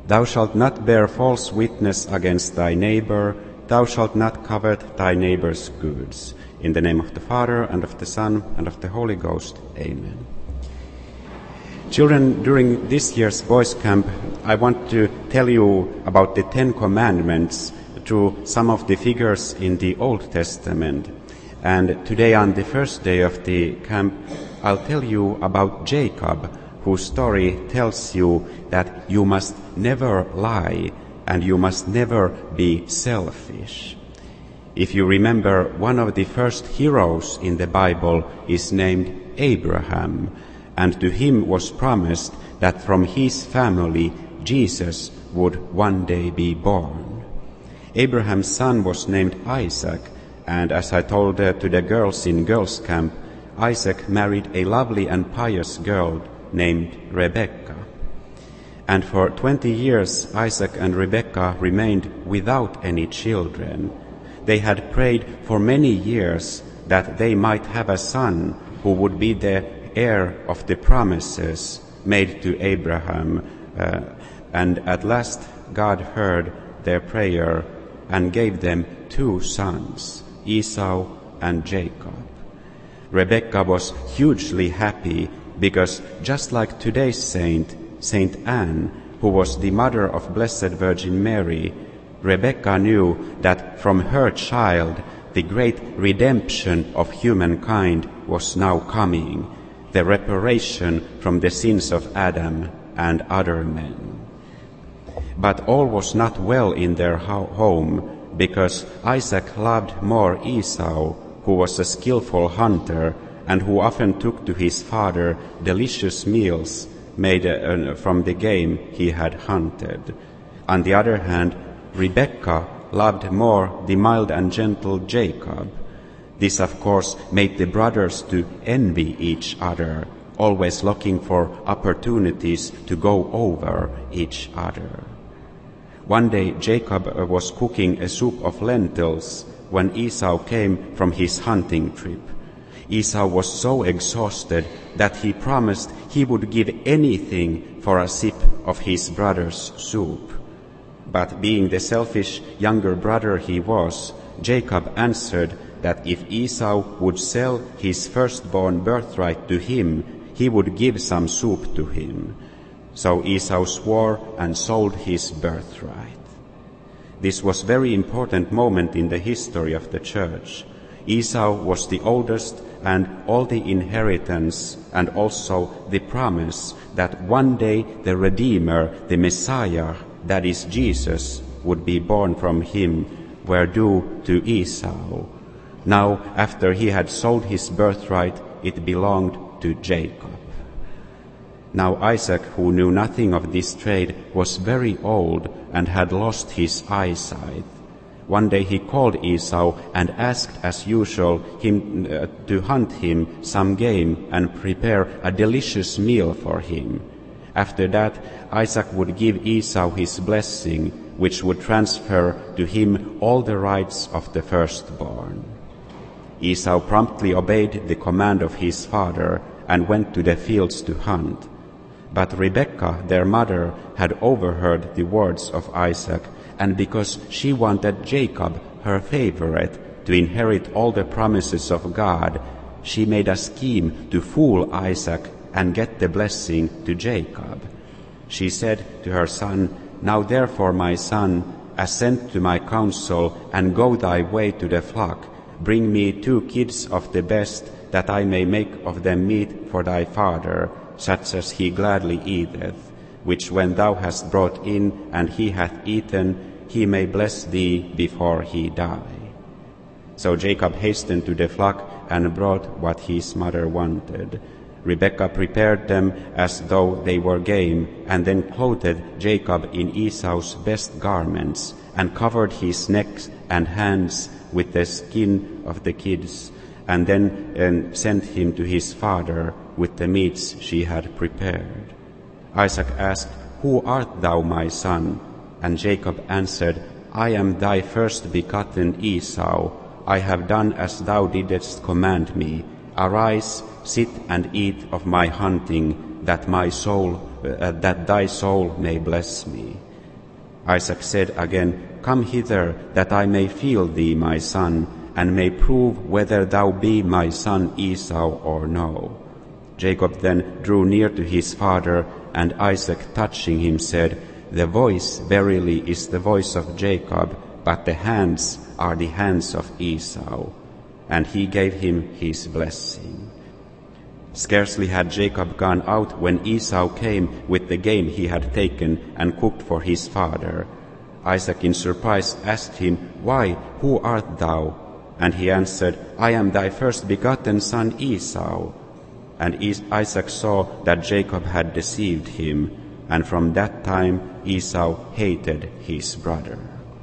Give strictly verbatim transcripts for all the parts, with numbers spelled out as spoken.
Thou shalt not bear false witness against thy neighbor. Thou shalt not covet thy neighbor's goods. In the name of the Father, and of the Son, and of the Holy Ghost. Amen. Children, during this year's Boys' Camp, I want to tell you about the Ten Commandments through some of the figures in the Old Testament. And today, on the first day of the camp, I'll tell you about Jacob, whose story tells you that you must never lie and you must never be selfish. If you remember, one of the first heroes in the Bible is named Abraham, and to him was promised that from his family Jesus would one day be born. Abraham's son was named Isaac, and as I told uh, to the girls in girls' camp, Isaac married a lovely and pious girl named Rebekah. And for twenty years Isaac and Rebekah remained without any children. They had prayed for many years that they might have a son who would be the heir of the promises made to Abraham. Uh, and at last God heard their prayer and gave them two sons, Esau and Jacob. Rebekah was hugely happy because just like today's saint, Saint Anne, who was the mother of Blessed Virgin Mary, Rebekah knew that from her child the great redemption of humankind was now coming, the reparation from the sins of Adam and other men. But all was not well in their ho- home, because Isaac loved more Esau, who was a skillful hunter and who often took to his father delicious meals made uh, from the game he had hunted. On the other hand, Rebekah loved more the mild and gentle Jacob. This, of course, made the brothers to envy each other, always looking for opportunities to go over each other. One day Jacob was cooking a soup of lentils when Esau came from his hunting trip. Esau was so exhausted that he promised he would give anything for a sip of his brother's soup. But being the selfish younger brother he was, Jacob answered that if Esau would sell his firstborn birthright to him, he would give some soup to him. So Esau swore and sold his birthright. This was a very important moment in the history of the church. Esau was the oldest, and all the inheritance and also the promise that one day the Redeemer, the Messiah, that is Jesus, would be born from him, were due to Esau. Now, after he had sold his birthright, it belonged to Jacob. Now Isaac, who knew nothing of this trade, was very old and had lost his eyesight. One day he called Esau and asked, as usual, him uh, to hunt him some game and prepare a delicious meal for him. After that, Isaac would give Esau his blessing, which would transfer to him all the rights of the firstborn. Esau promptly obeyed the command of his father and went to the fields to hunt. But Rebekah, their mother, had overheard the words of Isaac, and because she wanted Jacob, her favorite, to inherit all the promises of God, she made a scheme to fool Isaac and get the blessing to Jacob. She said to her son, "Now therefore, my son, assent to my counsel and go thy way to the flock. Bring me two kids of the best, that I may make of them meat for thy father, such as he gladly eateth, which when thou hast brought in and he hath eaten, he may bless thee before he die." So Jacob hastened to the flock and brought what his mother wanted. Rebekah prepared them as though they were game, and then clothed Jacob in Esau's best garments, and covered his neck and hands with the skin of the kids, and then um, sent him to his father with the meats she had prepared. Isaac asked, "Who art thou, my son?" And Jacob answered, "I am thy first begotten Esau. I have done as thou didst command me. Arise, sit and eat of my hunting, that my soul, uh, that thy soul may bless me." Isaac said again, "Come hither, that I may feel thee, my son, and may prove whether thou be my son Esau or no." Jacob then drew near to his father, and Isaac, touching him, said, "The voice verily is the voice of Jacob, but the hands are the hands of Esau." And he gave him his blessing. Scarcely had Jacob gone out when Esau came with the game he had taken and cooked for his father. Isaac in surprise asked him, "Why, who art thou?" And he answered, "I am thy first begotten son Esau." And Isaac saw that Jacob had deceived him, and from that time Esau hated his brother.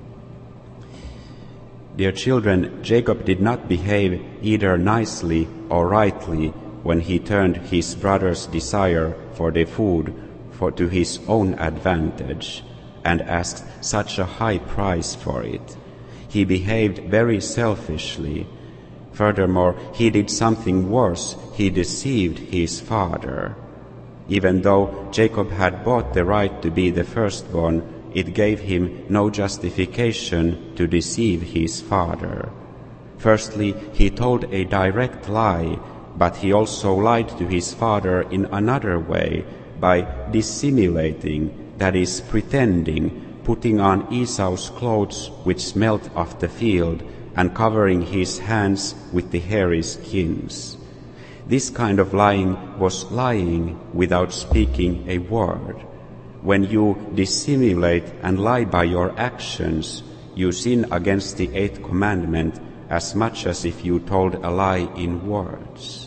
Dear children, Jacob did not behave either nicely or rightly when he turned his brother's desire for the food for to his own advantage and asked such a high price for it. He behaved very selfishly. Furthermore, he did something worse. He deceived his father. Even though Jacob had bought the right to be the firstborn, it gave him no justification to deceive his father. Firstly, he told a direct lie, but he also lied to his father in another way by dissimulating, that is, pretending, putting on Esau's clothes which smelt of the field, and covering his hands with the hairy skins. This kind of lying was lying without speaking a word. When you dissimulate and lie by your actions, you sin against the eighth commandment as much as if you told a lie in words.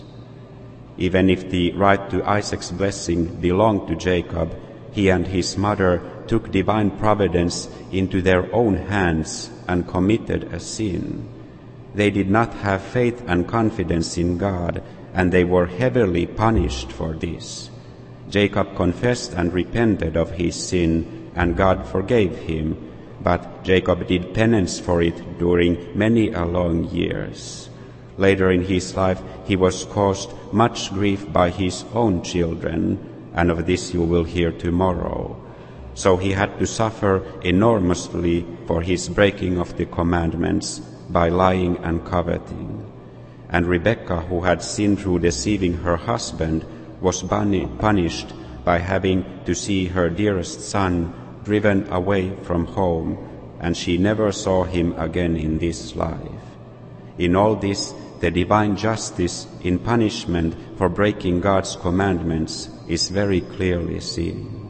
Even if the right to Isaac's blessing belonged to Jacob, he and his mother took divine providence into their own hands and committed a sin. They did not have faith and confidence in God, and they were heavily punished for this. Jacob confessed and repented of his sin, and God forgave him, but Jacob did penance for it during many a long years. Later in his life he was caused much grief by his own children, and of this you will hear tomorrow. So he had to suffer enormously for his breaking of the commandments by lying and coveting. And Rebekah, who had sinned through deceiving her husband, was punished by having to see her dearest son driven away from home, and she never saw him again in this life. In all this, the divine justice in punishment for breaking God's commandments is very clearly seen.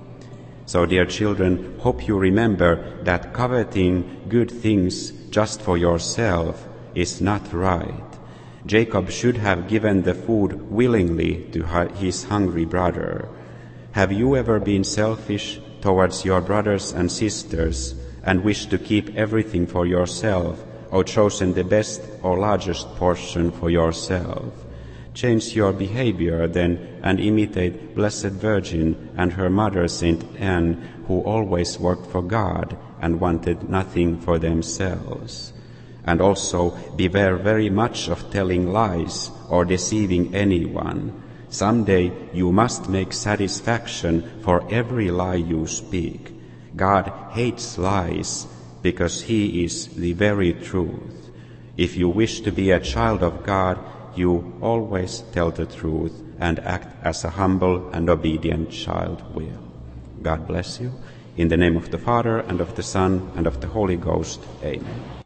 So, dear children, hope you remember that coveting good things just for yourself is not right. Jacob should have given the food willingly to his hungry brother. Have you ever been selfish towards your brothers and sisters and wished to keep everything for yourself, or chosen the best or largest portion for yourself? Change your behavior then and imitate Blessed Virgin and her mother Saint Anne, who always worked for God and wanted nothing for themselves. And also beware very much of telling lies or deceiving anyone. Someday you must make satisfaction for every lie you speak. God hates lies because He is the very truth. If you wish to be a child of God, you always tell the truth and act as a humble and obedient child will. God bless you. In the name of the Father, and of the Son, and of the Holy Ghost. Amen.